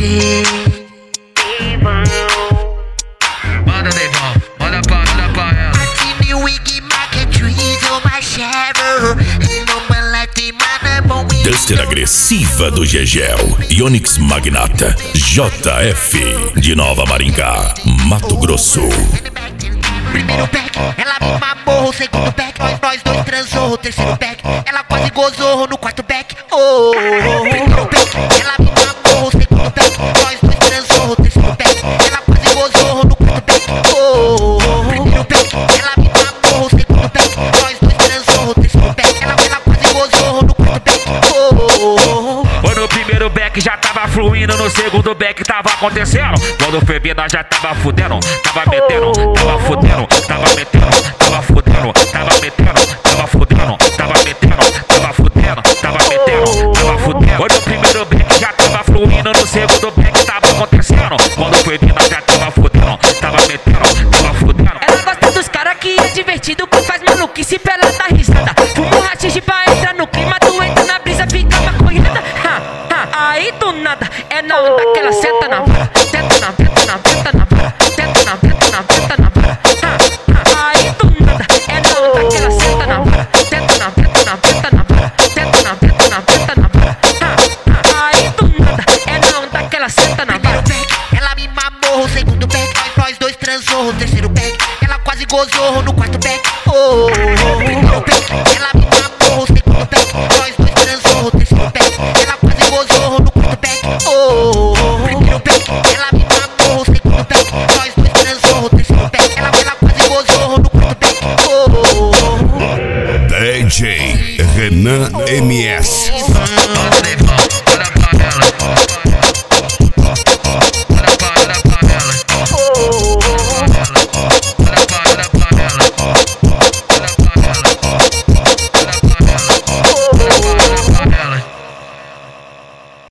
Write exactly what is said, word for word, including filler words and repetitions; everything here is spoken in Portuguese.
D J Manda, Deivão, manda pra, manda pra ela. Martini, Wig, Mac, Drizzle, Marshall. No Malete, mano, é bom. Duster agressiva do Gegel, Onyx Magnata, J F, de Nova Maringá, Mato Grosso. Primeiro pack, ela me mamou. Segundo pack, nós, nós dois transou. Terceiro pack, ela quase gozou. No quarto pack, oh. Primeiro pack, ela me mamou. Segundo pack, nós dois transou. Terceiro pack, ela quase gozou. No quarto pack, oh. Primeiro pack, ela me mamou. Segundo pack, nós dois transou. Terceiro pack, ela, ela quase gozou. No quarto pack, oh. Foi no primeiro back já tava fluindo, no segundo back tava acontecendo. Quando foi vir nós já tava fudendo, tava metendo, tava fudendo, tava metendo, tava fudendo, tava metendo, tava fudendo, tava metendo, tava fudendo, tava metendo, tava fudendo. Foi no primeiro back já tava fluindo, no segundo back tava acontecendo. Quando foi vir nós já tava fudendo, tava metendo, tava fudendo. Ela gosta dos cara que é divertido, que faz maluquice pra ela dar risada. Fumo rachixe pra entrar no clima, tu entra na brisa, fica maconhada. Ha, ha, aí do nada, é na onda que ela senta na vara, senta na vara.